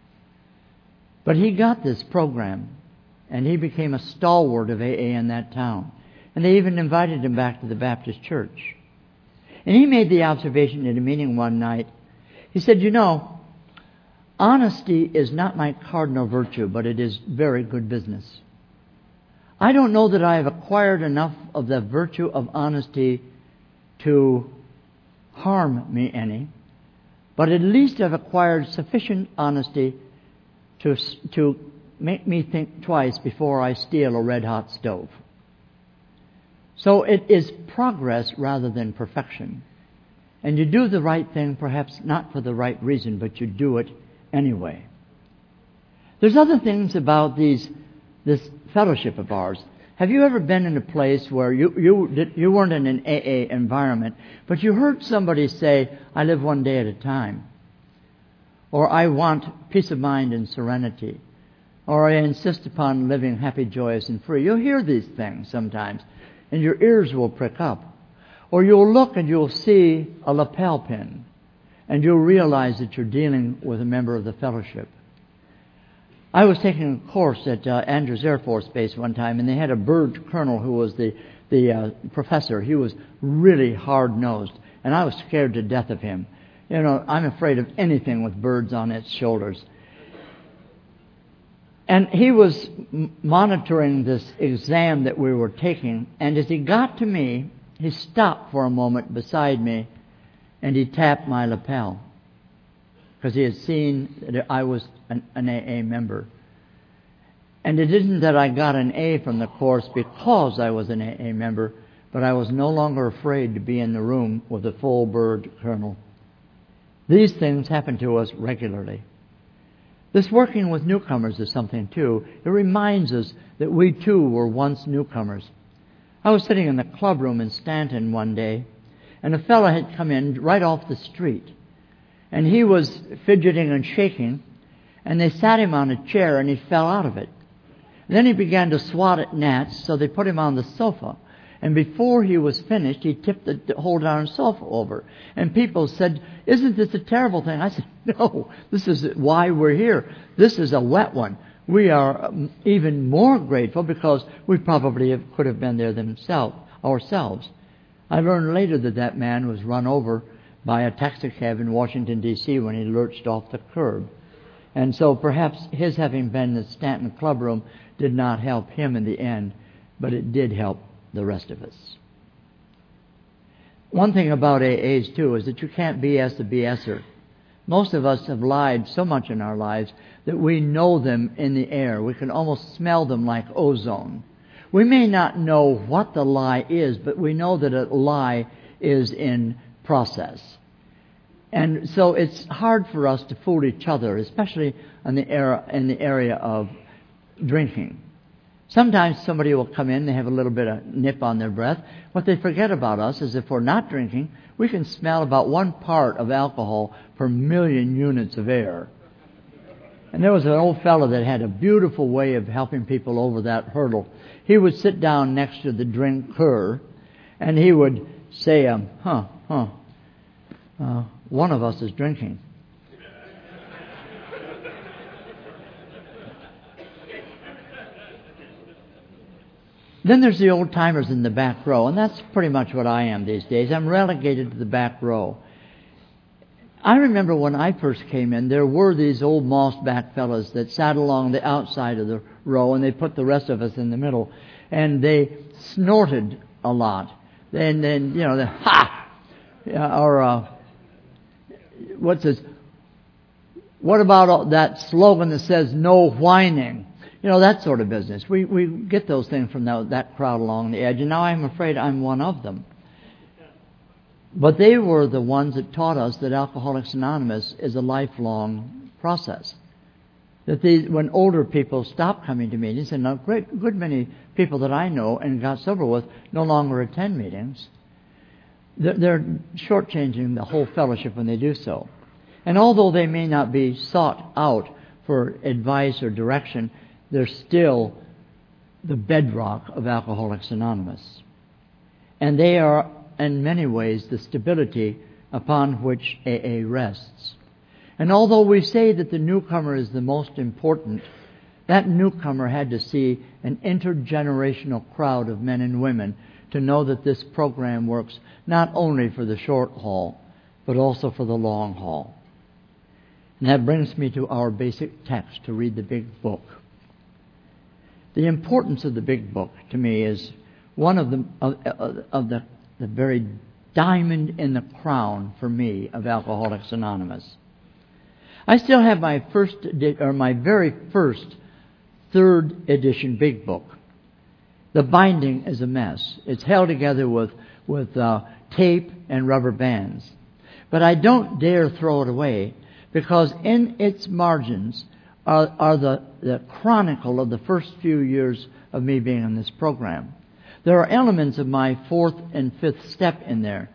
But he got this program, and he became a stalwart of AA in that town. And they even invited him back to the Baptist Church. And he made the observation at a meeting one night. He said, honesty is not my cardinal virtue, but it is very good business. I don't know that I have acquired enough of the virtue of honesty to harm me any, but at least I've acquired sufficient honesty to make me think twice before I steal a red-hot stove. So it is progress rather than perfection. And you do the right thing, perhaps not for the right reason, but you do it anyway. There's other things about this fellowship of ours. Have you ever been in a place where you weren't in an AA environment, but you heard somebody say, I live one day at a time, or I want peace of mind and serenity, or I insist upon living happy, joyous, and free? You'll hear these things sometimes, and your ears will prick up. Or you'll look and you'll see a lapel pin, and you'll realize that you're dealing with a member of the fellowship. I was taking a course at Andrews Air Force Base one time, and they had a bird colonel who was the professor. He was really hard-nosed, and I was scared to death of him. I'm afraid of anything with birds on its shoulders. And he was monitoring this exam that we were taking, and as he got to me, he stopped for a moment beside me, and he tapped my lapel, because he had seen that I was an AA member. And it isn't that I got an A from the course because I was an AA member, but I was no longer afraid to be in the room with a full bird colonel. These things happen to us regularly. This working with newcomers is something too. It reminds us that we too were once newcomers. I was sitting in the clubroom in Stanton one day, and a fellow had come in right off the street. And he was fidgeting and shaking, and they sat him on a chair, and he fell out of it. Then he began to swat at gnats, so they put him on the sofa. And before he was finished, he tipped the whole darn sofa over. And people said, "Isn't this a terrible thing?" I said, "No, this is why we're here. This is a wet one. We are even more grateful because we probably could have been there ourselves." I learned later that man was run over by a taxi cab in Washington, D.C. when he lurched off the curb. And so perhaps his having been in the Stanton Club room did not help him in the end, but it did help the rest of us. One thing about AAs, too, is that you can't BS the BSer. Most of us have lied so much in our lives that we know them in the air. We can almost smell them like ozone. We may not know what the lie is, but we know that a lie is in process. And so it's hard for us to fool each other, especially in the area of drinking. Sometimes somebody will come in, they have a little bit of nip on their breath. What they forget about us is if we're not drinking, we can smell about 1 part of alcohol per million units of air. And there was an old fellow that had a beautiful way of helping people over that hurdle. He would sit down next to the drinker, and he would say, one of us is drinking. Then there's the old-timers in the back row, and that's pretty much what I am these days. I'm relegated to the back row. I remember when I first came in, there were these old moss-back fellas that sat along the outside of the row, and they put the rest of us in the middle, and they snorted a lot. And then ha! Or what says? What about that slogan that says "No whining"? That sort of business. We get those things from that crowd along the edge, and now I'm afraid I'm one of them. But they were the ones that taught us that Alcoholics Anonymous is a lifelong process. That when older people stop coming to meetings, and a good many people that I know and got sober with no longer attend meetings, they're shortchanging the whole fellowship when they do so. And although they may not be sought out for advice or direction, they're still the bedrock of Alcoholics Anonymous. And they are, in many ways, the stability upon which AA rests. And although we say that the newcomer is the most important, that newcomer had to see an intergenerational crowd of men and women to know that this program works not only for the short haul, but also for the long haul. And that brings me to our basic text to read the big book. The importance of the big book to me is one of the very diamond in the crown for me of Alcoholics Anonymous. I still have my very first 3rd edition big book. The binding is a mess. It's held together with tape and rubber bands. But I don't dare throw it away because in its margins are the chronicle of the first few years of me being in this program. There are elements of my 4th and 5th step in there.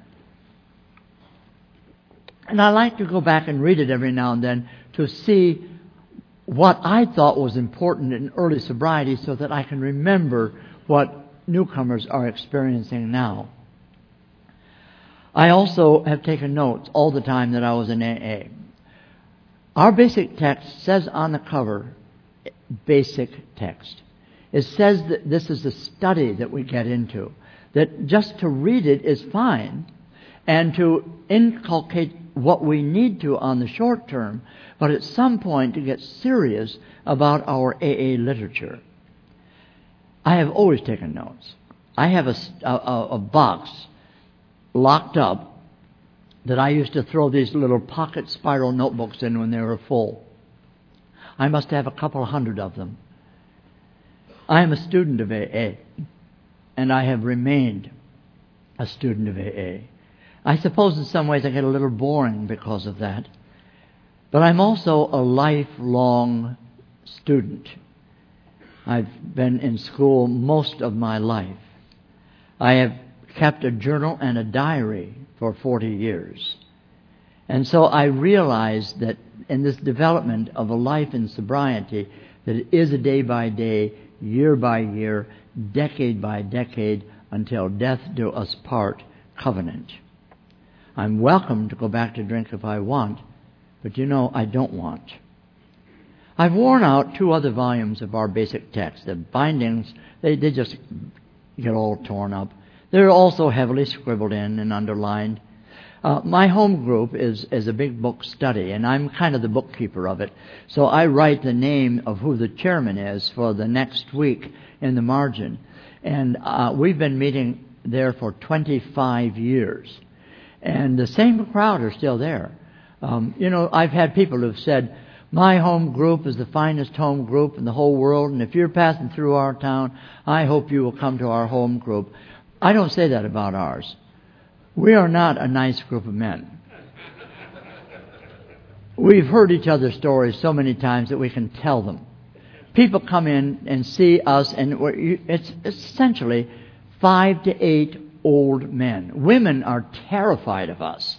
And I like to go back and read it every now and then to see what I thought was important in early sobriety so that I can remember what newcomers are experiencing now. I also have taken notes all the time that I was in AA. Our basic text says on the cover, basic text. It says that this is a study that we get into, that just to read it is fine, and to inculcate what we need to on the short term, but at some point to get serious about our AA literature. I have always taken notes. I have a box locked up that I used to throw these little pocket spiral notebooks in when they were full. I must have a couple 100 of them. I am a student of AA, and I have remained a student of AA. I suppose in some ways I get a little boring because of that, but I'm also a lifelong student. I've been in school most of my life. I have kept a journal and a diary for 40 years. And so I realized that in this development of a life in sobriety, that it is a day by day, year by year, decade by decade, until death do us part covenant. I'm welcome to go back to drink if I want, but I don't want. I've worn out 2 other volumes of our basic text. The bindings, they just get all torn up. They're also heavily scribbled in and underlined. My home group is a big book study, and I'm kind of the bookkeeper of it. So I write the name of who the chairman is for the next week in the margin. And we've been meeting there for 25 years. And the same crowd are still there. I've had people who've said, my home group is the finest home group in the whole world, and if you're passing through our town, I hope you will come to our home group. I don't say that about ours. We are not a nice group of men. We've heard each other's stories so many times that we can tell them. People come in and see us, and it's essentially 5 to 8 old men. Women are terrified of us.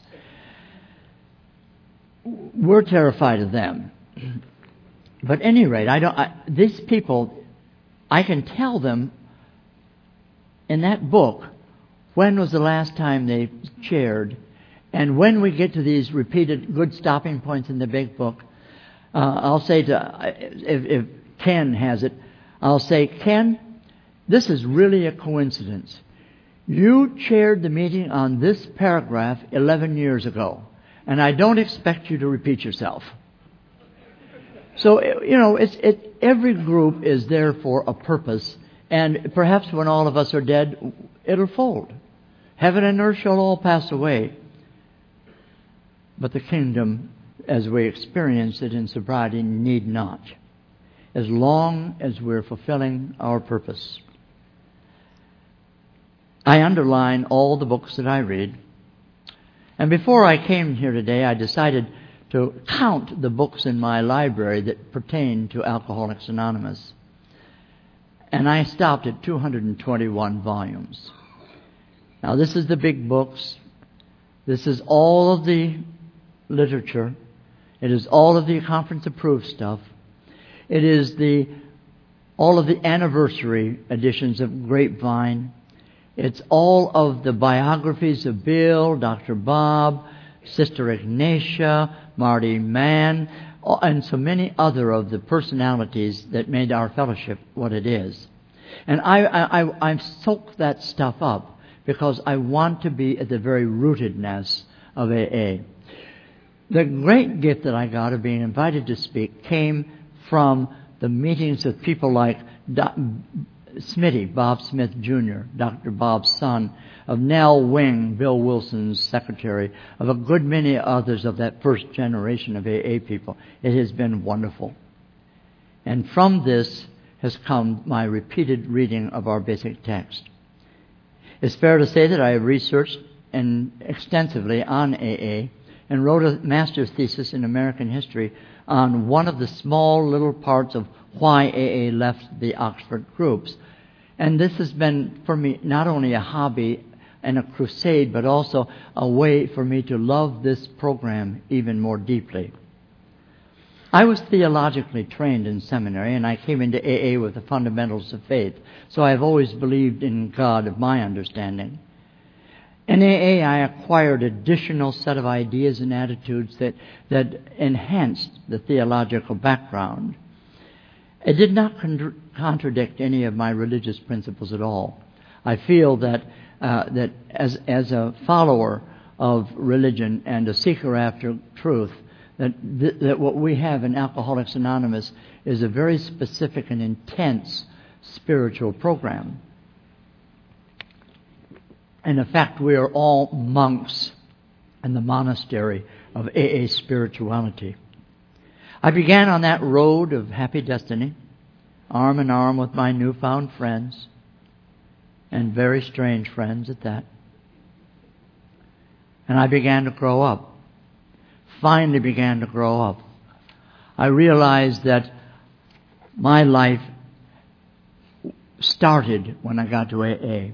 We're terrified of them. But at any rate, these people, I can tell them in that book when was the last time they chaired, and when we get to these repeated good stopping points in the big book, I'll say if Ken has it, I'll say, Ken, this is really a coincidence. You chaired the meeting on this paragraph 11 years ago, and I don't expect you to repeat yourself. So, every group is there for a purpose, and perhaps when all of us are dead, it'll fold. Heaven and earth shall all pass away, but the kingdom, as we experience it in sobriety, need not, as long as we're fulfilling our purpose. I underline all the books that I read, and before I came here today, I decided to count the books in my library that pertain to Alcoholics Anonymous. And I stopped at 221 volumes. Now, this is the big books. This is all of the literature. It is all of the conference-approved stuff. It is all of the anniversary editions of Grapevine. It's all of the biographies of Bill, Dr. Bob, Sister Ignatia, Marty Mann, and so many other of the personalities that made our fellowship what it is. And I soak that stuff up because I want to be at the very rootedness of AA. The great gift that I got of being invited to speak came from the meetings of people like Smitty, Bob Smith Jr., Dr. Bob's son, of Nell Wing, Bill Wilson's secretary, of a good many others of that first generation of AA people. It has been wonderful. And from this has come my repeated reading of our basic text. It's fair to say that I have researched extensively on AA and wrote a master's thesis in American history on one of the small little parts of why AA left the Oxford groups. And this has been, for me, not only a hobby and a crusade, but also a way for me to love this program even more deeply. I was theologically trained in seminary, and I came into AA with the fundamentals of faith. So I've always believed in God of my understanding. In AA, I acquired additional set of ideas and attitudes that enhanced the theological background. It did not contradict any of my religious principles at all. I feel that as a follower of religion and a seeker after truth, that what we have in Alcoholics Anonymous is a very specific and intense spiritual program. And in fact, we are all monks in the monastery of AA spirituality. I began on that road of happy destiny, arm in arm with my newfound friends, and very strange friends at that. And I began to grow up. Finally began to grow up. I realized that my life started when I got to AA.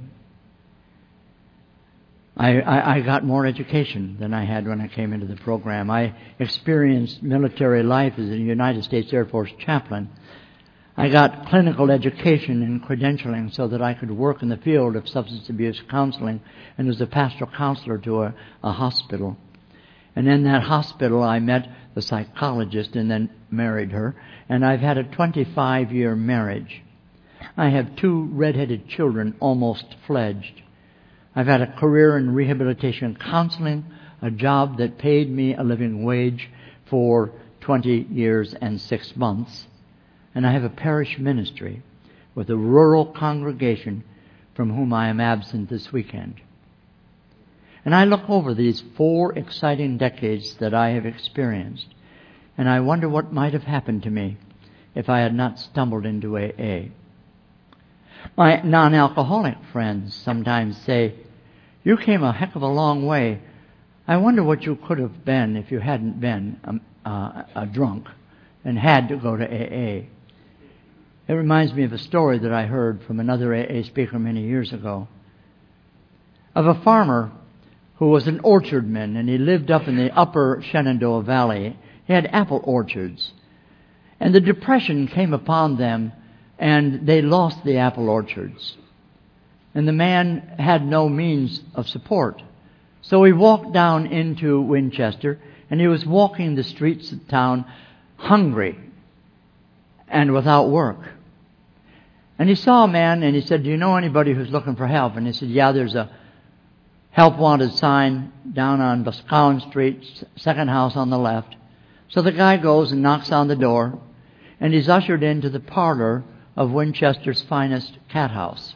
I got more education than I had when I came into the program. I experienced military life as a United States Air Force chaplain. I got clinical education and credentialing so that I could work in the field of substance abuse counseling and was a pastoral counselor to a hospital. And in that hospital I met the psychologist and then married her. And I've had a 25-year marriage. I have 2 redheaded children, almost fledged. I've had a career in rehabilitation counseling, a job that paid me a living wage for 20 years and 6 months. And I have a parish ministry with a rural congregation from whom I am absent this weekend. And I look over these 4 exciting decades that I have experienced, and I wonder what might have happened to me if I had not stumbled into AA. My non-alcoholic friends sometimes say, "You came a heck of a long way. I wonder what you could have been if you hadn't been a drunk and had to go to AA." It reminds me of a story that I heard from another AA speaker many years ago, of a farmer who was an orchardman, and he lived up in the upper Shenandoah Valley. He had apple orchards. And the Depression came upon them, and they lost the apple orchards. And the man had no means of support. So he walked down into Winchester, and he was walking the streets of town hungry and without work. And he saw a man, and he said, "Do you know anybody who's looking for help?" And he said, "Yeah, there's a help wanted sign down on Boscawen Street, second house on the left." So the guy goes and knocks on the door, and he's ushered into the parlor of Winchester's finest cat house.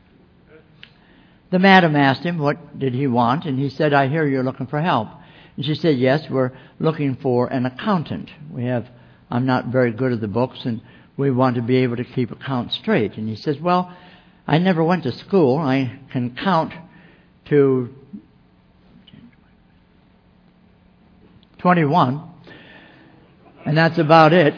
The madam asked him what did he want, and he said, "I hear you're looking for help." And she said, "Yes, we're looking for an accountant. I'm not very good at the books, and we want to be able to keep accounts straight." And he says, "Well, I never went to school. I can count to 21, and that's about it."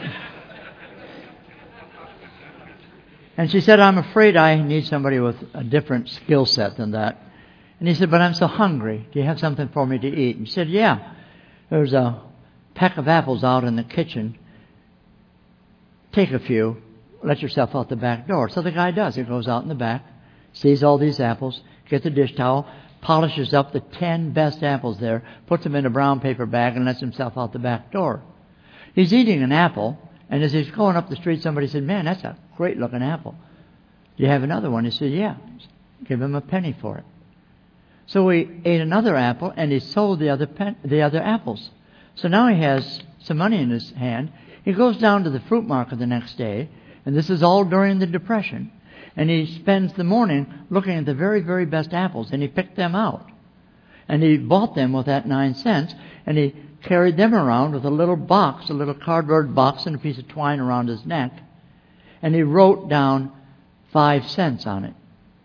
And she said, "I'm afraid I need somebody with a different skill set than that." And he said, "But I'm so hungry. Do you have something for me to eat?" And she said, "Yeah, there's a peck of apples out in the kitchen. Take a few. Let yourself out the back door." So the guy does. He goes out in the back, sees all these apples, gets a dish towel, polishes up the 10 best apples there, puts them in a brown paper bag, and lets himself out the back door. He's eating an apple, and as he's going up the street, somebody said, "Man, that's a great-looking apple. Do you have another one?" He said, "Yeah." Give him a penny for it. So he ate another apple, and he sold the other apples. So now he has some money in his hand. He goes down to the fruit market the next day, and this is all during the Depression, and he spends the morning looking at the very, very best apples, and he picked them out. And he bought them with that 9 cents, and he carried them around with a little box, a little cardboard box and a piece of twine around his neck, and he wrote down 5 cents on it.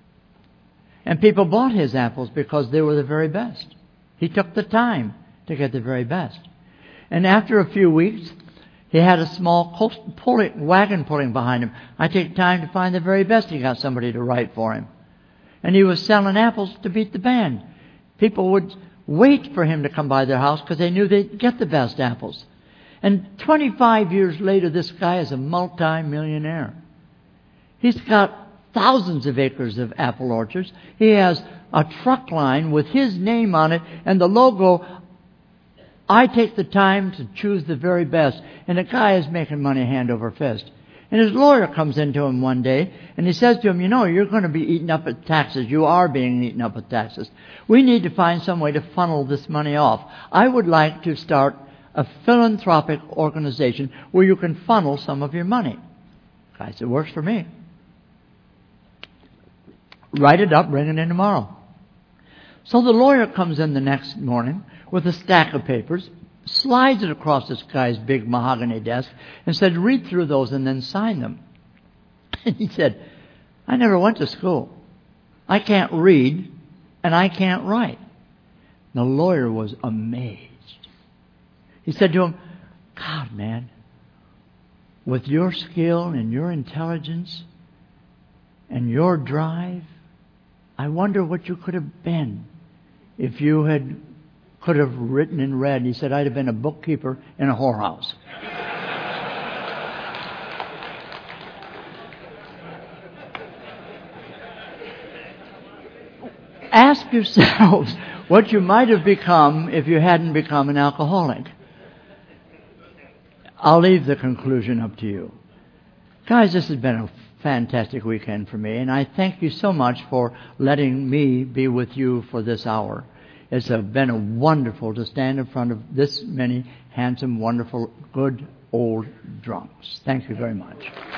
And people bought his apples because they were the very best. He took the time to get the very best. And after a few weeks, he had a small wagon pulling behind him. "I take time to find the very best." He got somebody to write for him. And he was selling apples to beat the band. People would wait for him to come by their house because they knew they'd get the best apples. And 25 years later, this guy is a multi-millionaire. He's got thousands of acres of apple orchards. He has a truck line with his name on it and the logo, "I take the time to choose the very best." And the guy is making money hand over fist. And his lawyer comes into him one day and he says to him, "You know, you're going to be eaten up with taxes. You are being eaten up with taxes. We need to find some way to funnel this money off. I would like to start a philanthropic organization where you can funnel some of your money." The guy said, "Works for me. Write it up, bring it in tomorrow." So the lawyer comes in the next morning with a stack of papers, slides it across this guy's big mahogany desk, and said, "Read through those and then sign them." And he said, "I never went to school. I can't read and I can't write." The lawyer was amazed. He said to him, "God, man, with your skill and your intelligence and your drive, I wonder what you could have been if you could have written and read." He said, "I'd have been a bookkeeper in a whorehouse." ask yourselves what you might have become if you hadn't become an alcoholic. I'll leave the conclusion up to you. Guys, this has been a fantastic weekend for me, and I thank you so much for letting me be with you for this hour. It's been wonderful to stand in front of this many handsome, wonderful, good old drunks. Thank you very much.